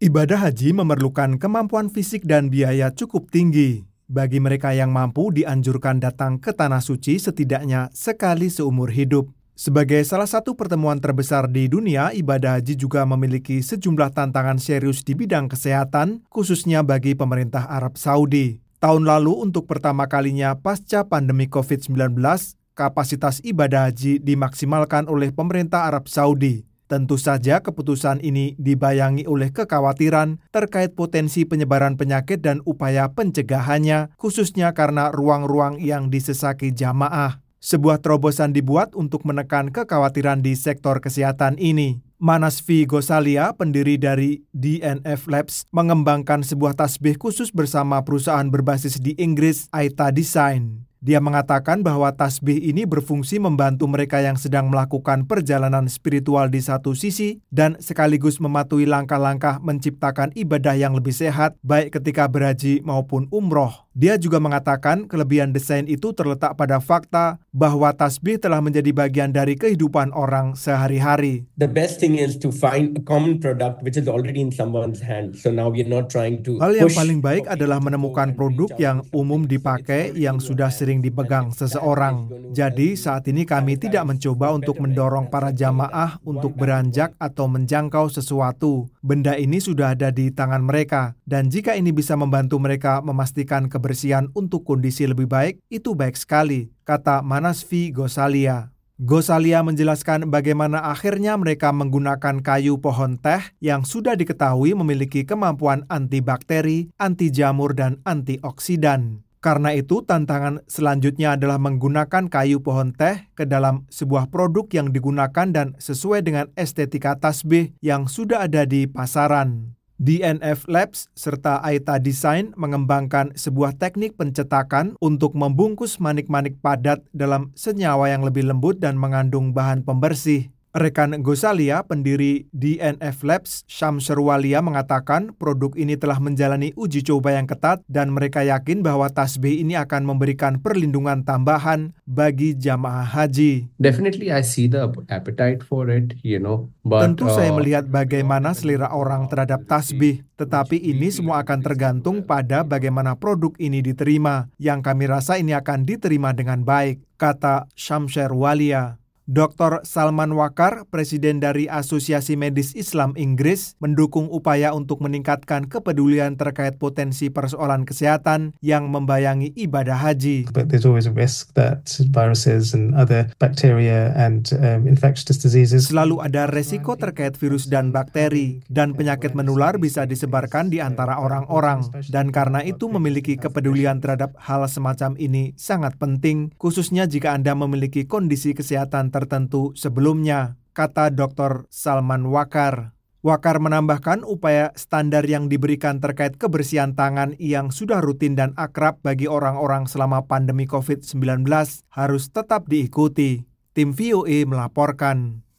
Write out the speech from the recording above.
Ibadah haji memerlukan kemampuan fisik dan biaya cukup tinggi. Bagi mereka yang mampu, dianjurkan datang ke Tanah Suci setidaknya sekali seumur hidup. Sebagai salah satu pertemuan terbesar di dunia, ibadah haji juga memiliki sejumlah tantangan serius di bidang kesehatan, khususnya bagi pemerintah Arab Saudi. Tahun lalu, untuk pertama kalinya pasca pandemi COVID-19, kapasitas ibadah haji dimaksimalkan oleh pemerintah Arab Saudi. Tentu saja keputusan ini dibayangi oleh kekhawatiran terkait potensi penyebaran penyakit dan upaya pencegahannya, khususnya karena ruang-ruang yang disesaki jamaah. Sebuah terobosan dibuat untuk menekan kekhawatiran di sektor kesehatan ini. Manasvi Gosalia, pendiri dari DNF Labs, mengembangkan sebuah tasbih khusus bersama perusahaan berbasis di Inggris, Aita Design. Dia mengatakan bahwa tasbih ini berfungsi membantu mereka yang sedang melakukan perjalanan spiritual di satu sisi dan sekaligus mematuhi langkah-langkah menciptakan ibadah yang lebih sehat baik ketika berhaji maupun umroh. Dia juga mengatakan kelebihan desain itu terletak pada fakta bahwa tasbih telah menjadi bagian dari kehidupan orang sehari-hari. The best thing is to find a common product which is already in someone's hand. So now we are not trying to Hal yang paling baik adalah menemukan produk yang umum dipakai yang sudah sering dipegang seseorang. Jadi saat ini kami tidak mencoba untuk mendorong para jamaah untuk beranjak atau menjangkau sesuatu. Benda ini sudah ada di tangan mereka, dan jika ini bisa membantu mereka memastikan kebersihan untuk kondisi lebih baik, itu baik sekali, kata Manasvi Gosalia. Gosalia menjelaskan bagaimana akhirnya mereka menggunakan kayu pohon teh yang sudah diketahui memiliki kemampuan antibakteri, anti jamur, dan antioksidan. Karena itu, tantangan selanjutnya adalah menggunakan kayu pohon teh ke dalam sebuah produk yang digunakan dan sesuai dengan estetika tasbih yang sudah ada di pasaran. DNF Labs serta Aita Design mengembangkan sebuah teknik pencetakan untuk membungkus manik-manik padat dalam senyawa yang lebih lembut dan mengandung bahan pembersih. Rekan Gosalia, pendiri DNF Labs, Syamser Walia, mengatakan produk ini telah menjalani uji coba yang ketat dan mereka yakin bahwa tasbih ini akan memberikan perlindungan tambahan bagi jamaah haji. Definitely I see the appetite for it, but Tentu saya melihat bagaimana selera orang terhadap tasbih, tetapi ini semua akan tergantung pada bagaimana produk ini diterima. Yang kami rasa ini akan diterima dengan baik, kata Syamser Walia. Dr. Salman Wakar, presiden dari Asosiasi Medis Islam Inggris, mendukung upaya untuk meningkatkan kepedulian terkait potensi persoalan kesehatan yang membayangi ibadah haji. But there's always a risk that viruses and other bacteria and infectious diseases. Selalu ada resiko terkait virus dan bakteri, dan penyakit menular bisa disebarkan di antara orang-orang. Dan karena itu memiliki kepedulian terhadap hal semacam ini sangat penting, khususnya jika Anda memiliki kondisi kesehatan tertentu sebelumnya, kata Dr. Salman Wakar. Wakar menambahkan upaya standar yang diberikan terkait kebersihan tangan yang sudah rutin dan akrab bagi orang-orang selama pandemi COVID-19 harus tetap diikuti. Tim VOA melaporkan.